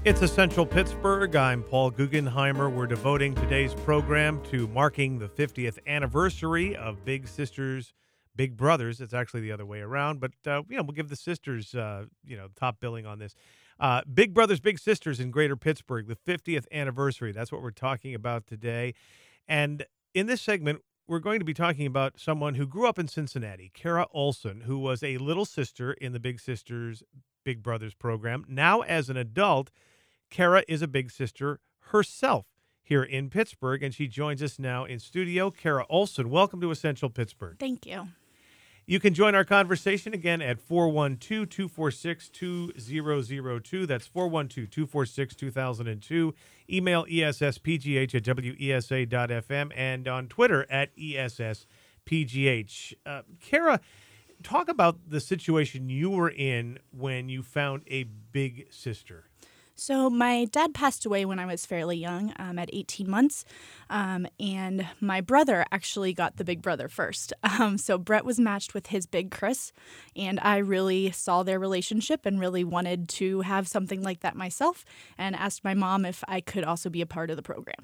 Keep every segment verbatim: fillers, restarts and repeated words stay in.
It's Essential Pittsburgh. I'm Paul Guggenheimer. We're devoting today's program to marking the fiftieth anniversary of Big Sisters, Big Brothers. It's actually the other way around, but uh, you know, we'll give the sisters, uh, you know, top billing on this. Uh, Big Brothers, Big Sisters in Greater Pittsburgh, the fiftieth anniversary. That's what we're talking about today. And in this segment, we're going to be talking about someone who grew up in Cincinnati, Kara Olson, who was a little sister in the Big Sisters, Big Brothers program. Now, as an adult, Kara is a big sister herself here in Pittsburgh, and she joins us now in studio. Kara Olson, welcome to Essential Pittsburgh. Thank you. You can join our conversation again at four one two, two four six, two zero zero two. That's four one two, two four six, two thousand two. Email E S S P G H at W E S A dot F M and on Twitter at E S S P G H. Uh, Kara, talk about the situation you were in when you found a big sister. So my dad passed away when I was fairly young, um, at eighteen months, um, and my brother actually got the big brother first. Um, so Brett was matched with his big Chris, and I really saw their relationship and really wanted to have something like that myself, and asked my mom if I could also be a part of the program.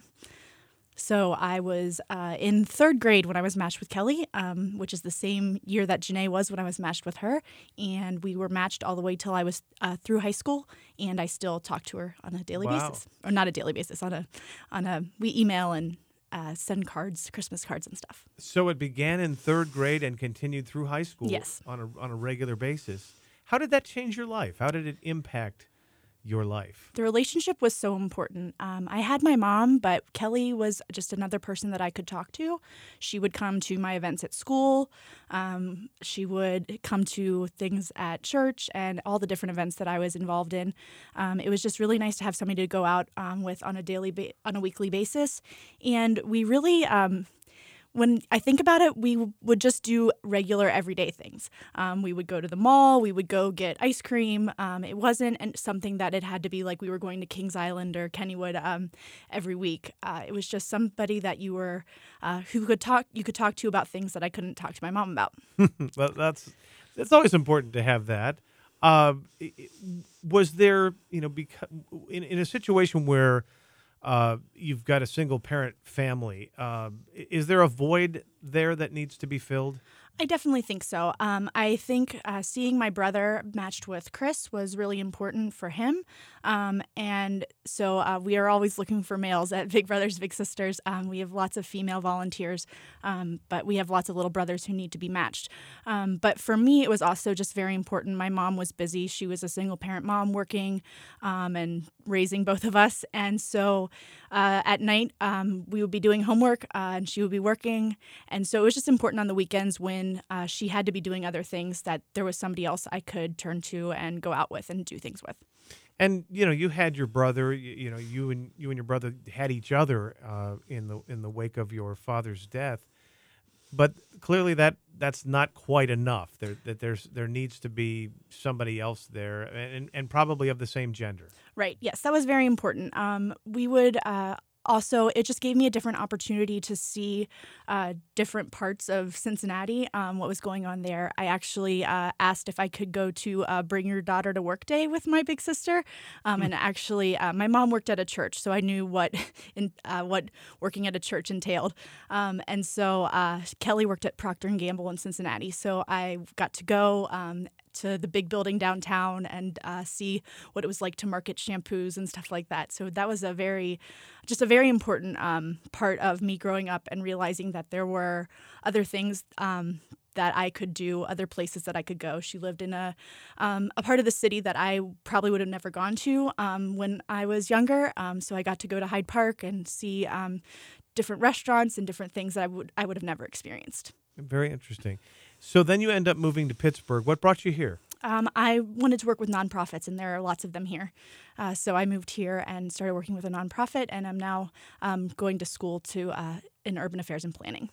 So I was uh, in third grade when I was matched with Kelly, um, which is the same year that Janae was when I was matched with her. And we were matched all the way till I was uh, through high school, and I still talk to her on a daily Wow. basis. Or not a daily basis, on a, on a we email and uh, send cards, Christmas cards and stuff. So it began in third grade and continued through high school Yes. on a, on a regular basis. How did that change your life? How did it impact your life? The relationship was so important. Um, I had my mom, but Kelly was just another person that I could talk to. She would come to my events at school. Um, she would come to things at church and all the different events that I was involved in. Um, it was just really nice to have somebody to go out um, with on a daily, ba- on a weekly basis. And we really... Um, When I think about it, we w- would just do regular everyday things. Um, we would go to the mall. We would go get ice cream. Um, it wasn't an- something that it had to be like we were going to Kings Island or Kennywood um, every week. Uh, it was just somebody that you were uh, who could talk. You could talk to about things that I couldn't talk to my mom about. Well, that's that's always important to have that. Uh, i- i- was there, you know, beca- in in a situation where uh, you've got a single parent family, uh, i- is there a void there that needs to be filled? I definitely think so. Um, I think uh, seeing my brother matched with Chris was really important for him. Um, and so uh, we are always looking for males at Big Brothers Big Sisters. Um, we have lots of female volunteers, um, but we have lots of little brothers who need to be matched. Um, but for me, it was also just very important. My mom was busy. She was a single parent mom working um, and raising both of us. And so uh, at night, um, we would be doing homework uh, and she would be working. And so it was just important on the weekends when uh, she had to be doing other things that there was somebody else I could turn to and go out with and do things with. And you know, you had your brother. You, you know, you and you and your brother had each other uh, in the in the wake of your father's death. But clearly, that that's not quite enough. There that there's there needs to be somebody else there, and and probably of the same gender. Right. Yes, that was very important. Um, we would uh, also, it just gave me a different opportunity to see uh, different parts of Cincinnati, um, what was going on there. I actually uh, asked if I could go to uh, Bring Your Daughter to Work Day with my big sister. Um, and actually, uh, my mom worked at a church, so I knew what in, uh, what working at a church entailed. Um, and so uh, Kelly worked at Procter and Gamble in Cincinnati, so I got to go um, to the big building downtown and uh, see what it was like to market shampoos and stuff like that. So that was a very, just a very important um, part of me growing up and realizing that there were other things um, that I could do, other places that I could go. She lived in a um, a part of the city that I probably would have never gone to um, when I was younger. Um, so I got to go to Hyde Park and see um, different restaurants and different things that I would I would have never experienced. Very interesting. So then you end up moving to Pittsburgh. What brought you here? Um, I wanted to work with nonprofits, and there are lots of them here. Uh, so I moved here and started working with a nonprofit, and I'm now um, going to school to uh, in urban affairs and planning.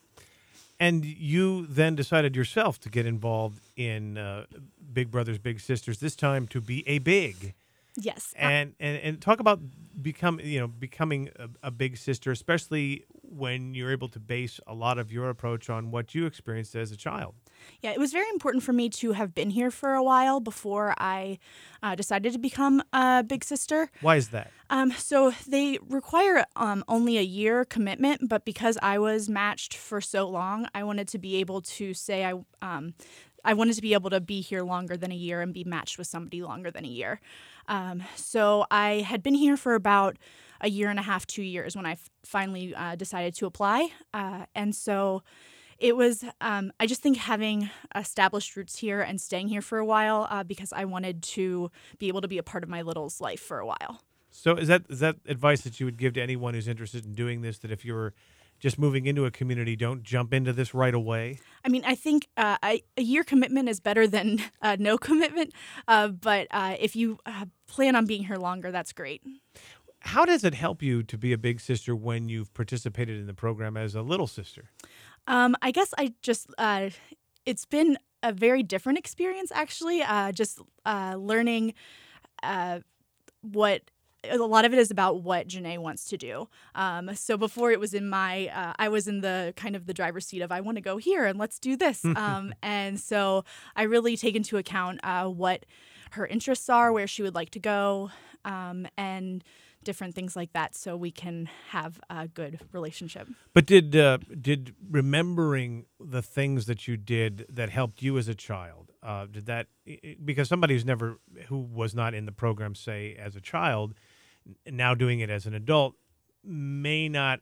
And you then decided yourself to get involved in uh, Big Brothers Big Sisters, this time to be a big. Yes. And and, and talk about become you know becoming a, a big sister, especially when you're able to base a lot of your approach on what you experienced as a child. Yeah, it was very important for me to have been here for a while before I uh, decided to become a big sister. Why is that? Um, so they require um, only a year commitment, but because I was matched for so long, I wanted to be able to say I um, I wanted to be able to be here longer than a year and be matched with somebody longer than a year. Um, so I had been here for about a year and a half, two years when I f- finally uh, decided to apply, uh, and so. It was, um, I just think having established roots here and staying here for a while uh, because I wanted to be able to be a part of my little's life for a while. So is that is that advice that you would give to anyone who's interested in doing this, that if you're just moving into a community, don't jump into this right away? I mean, I think uh, I, a year commitment is better than uh, no commitment, uh, but uh, if you uh, plan on being here longer, that's great. How does it help you to be a big sister when you've participated in the program as a little sister? Um, I guess I just, uh, it's been a very different experience, actually, uh, just uh, learning uh, what, a lot of it is about what Janae wants to do. Um, so before it was in my, uh, I was in the kind of the driver's seat of, I want to go here and let's do this. um, and so I really take into account uh, what her interests are, where she would like to go, um, and different things like that, so we can have a good relationship. But did uh, did remembering the things that you did that helped you as a child, uh, did that, because somebody who's never, who was not in the program, say, as a child, now doing it as an adult, may not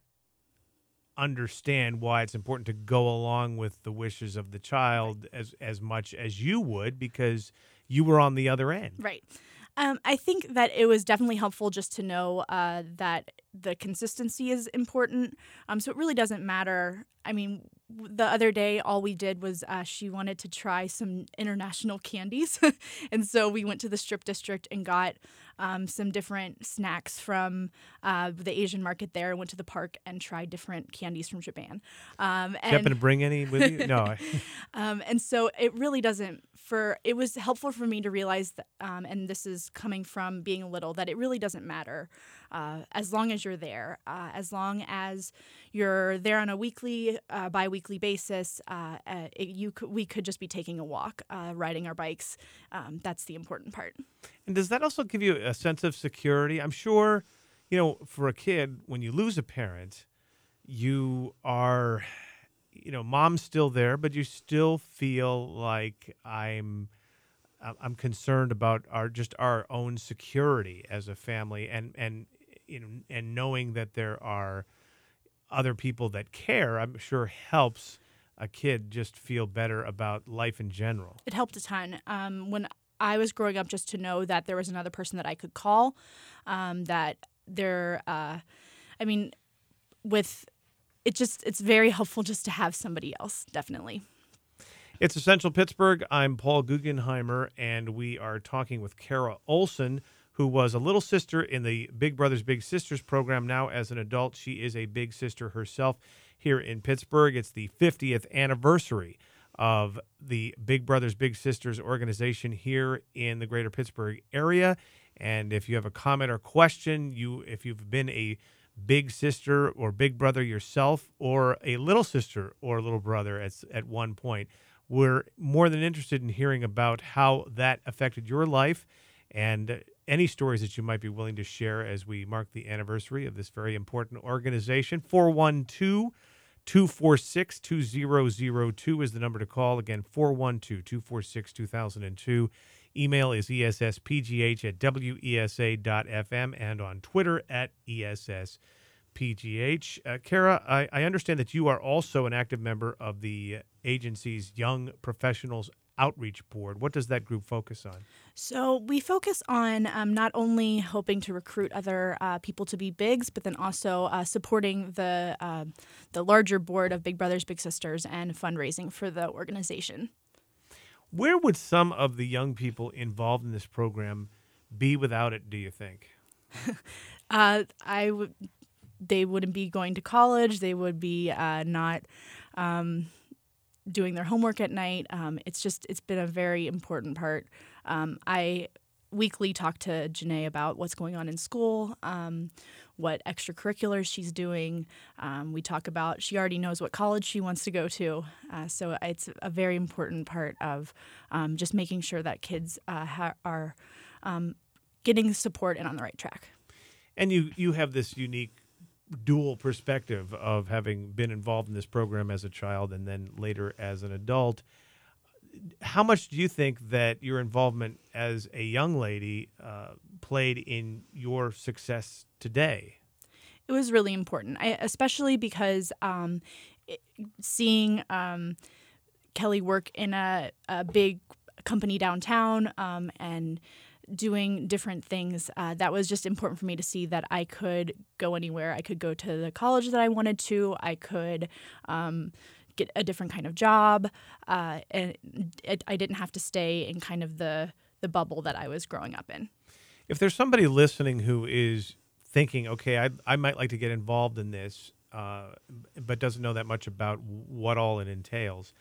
understand why it's important to go along with the wishes of the child as, as much as you would, because you were on the other end. Right. Um, I think that it was definitely helpful just to know uh, that the consistency is important. Um, so it really doesn't matter. I mean, w- the other day, all we did was uh, she wanted to try some international candies. And so we went to the strip district and got um, some different snacks from uh, the Asian market there, went to the park and tried different candies from Japan. Um, Did you happen and to bring any with you? No. um, and so it really doesn't, for, it was helpful for me to realize that, um, and this is coming from being little, that it really doesn't matter uh, as long as you're there, uh, as long as you're there on a weekly, uh, bi-weekly basis, uh, uh, it, you could, we could just be taking a walk, uh, riding our bikes. Um, that's the important part. And does that also give you a sense of security? I'm sure, you know, for a kid, when you lose a parent, you are, you know, mom's still there, but you still feel like I'm, I'm concerned about our just our own security as a family, and and you know, and knowing that there are other people that care, I'm sure helps a kid just feel better about life in general. It helped a ton. Um, when I was growing up, just to know that there was another person that I could call, um, that there, uh, I mean, with it just, it's very helpful just to have somebody else, definitely. It's Essential Pittsburgh. I'm Paul Guggenheimer, and we are talking with Kara Olson, who was a little sister in the Big Brothers Big Sisters program. Now, as an adult, she is a big sister herself here in Pittsburgh. It's the fiftieth anniversary of the Big Brothers Big Sisters organization here in the greater Pittsburgh area. And if you have a comment or question, you if you've been a big sister or big brother yourself, or a little sister or little brother at, at one point, we're more than interested in hearing about how that affected your life, and any stories that you might be willing to share as we mark the anniversary of this very important organization. four one two, two four six, two zero zero two is the number to call. Again, four one two, two four six, two thousand two. Email is E S S P G H at W E S A dot F M, and on Twitter at E S S P G H. Uh, Kara, I, I understand that you are also an active member of the agency's Young Professionals Outreach Board. What does that group focus on? So we focus on um, not only hoping to recruit other uh, people to be bigs, but then also uh, supporting the uh, the larger board of Big Brothers Big Sisters and fundraising for the organization. Where would some of the young people involved in this program be without it, do you think? uh, I would. They wouldn't be going to college. They would be uh, not um, doing their homework at night. Um, it's just, it's been a very important part. Um, I weekly talk to Janae about what's going on in school. Um, what extracurriculars she's doing. Um, we talk about she already knows what college she wants to go to. Uh, so it's a very important part of um, just making sure that kids uh, ha- are um, getting support and on the right track. And you, you have this unique dual perspective of having been involved in this program as a child and then later as an adult. How much do you think that your involvement as a young lady uh, played in your success today? It was really important, I, especially because um, it, seeing um, Kelly work in a, a big company downtown um, and doing different things, uh, that was just important for me to see that I could go anywhere. I could go to the college that I wanted to. I could um, get a different kind of job. Uh, and it, I didn't have to stay in kind of the, the bubble that I was growing up in. If there's somebody listening who is thinking, okay, I, I might like to get involved in this, uh, but doesn't know that much about what all it entails,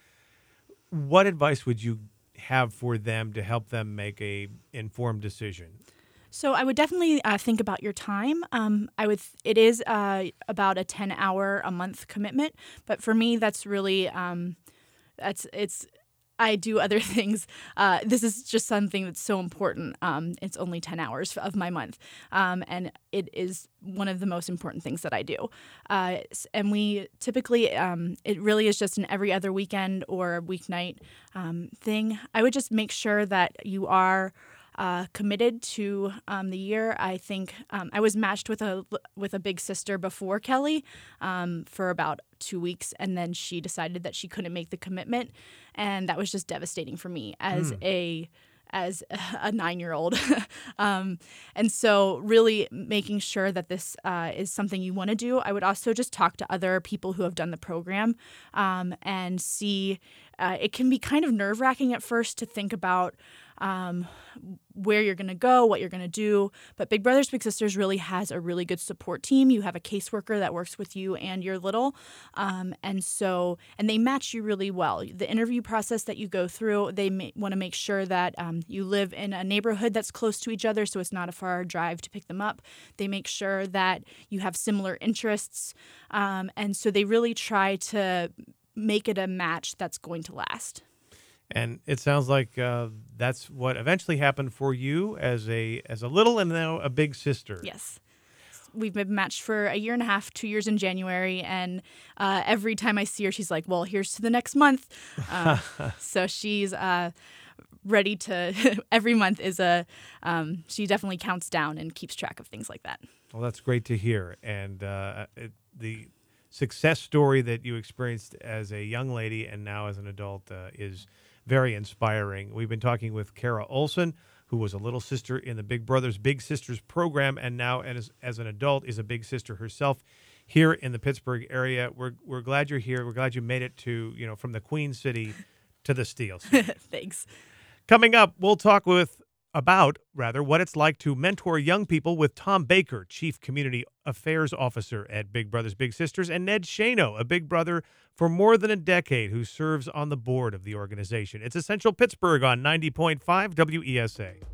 what advice would you have for them to help them make a informed decision? So I would definitely uh, think about your time. Um, I would. It is uh, about a ten hour a month commitment, but for me, that's really um, that's it's. I do other things. Uh, this is just something that's so important. Um, it's only ten hours of my month, um, and it is one of the most important things that I do. Uh, and we typically, um, it really is just an every other weekend or weeknight um, thing. I would just make sure that you are Uh, committed to um, the year. I think um, I was matched with a with a big sister before Kelly um, for about two weeks, and then she decided that she couldn't make the commitment, and that was just devastating for me as mm. a as a nine-year-old. um, and so really making sure that this uh, is something you want to do. I would also just talk to other people who have done the program um, and see. Uh, it can be kind of nerve-wracking at first to think about Um, where you're going to go, what you're going to do. But Big Brothers Big Sisters really has a really good support team. You have a caseworker that works with you and your little. Um, and so, and they match you really well. The interview process that you go through, they may, want to make sure that um, you live in a neighborhood that's close to each other, so it's not a far drive to pick them up. They make sure that you have similar interests. Um, and so they really try to make it a match that's going to last. And it sounds like uh, that's what eventually happened for you as a as a little and now a big sister. Yes. We've been matched for a year and a half, two years in January. And uh, every time I see her, she's like, well, here's to the next month. Uh, so she's uh, ready to every month is a um, she definitely counts down and keeps track of things like that. Well, that's great to hear. And uh, it, the success story that you experienced as a young lady and now as an adult uh, is very inspiring. We've been talking with Kara Olson, who was a little sister in the Big Brothers Big Sisters program, and now as, as an adult is a big sister herself here in the Pittsburgh area. We're we're glad you're here. We're glad you made it to, you know, from the Queen City to the Steel City. Thanks. Coming up, we'll talk with about, rather, what it's like to mentor young people with Tom Baker, Chief Community Affairs Officer at Big Brothers Big Sisters, and Ned Shano, a Big Brother for more than a decade who serves on the board of the organization. It's Essential Pittsburgh on ninety point five W E S A.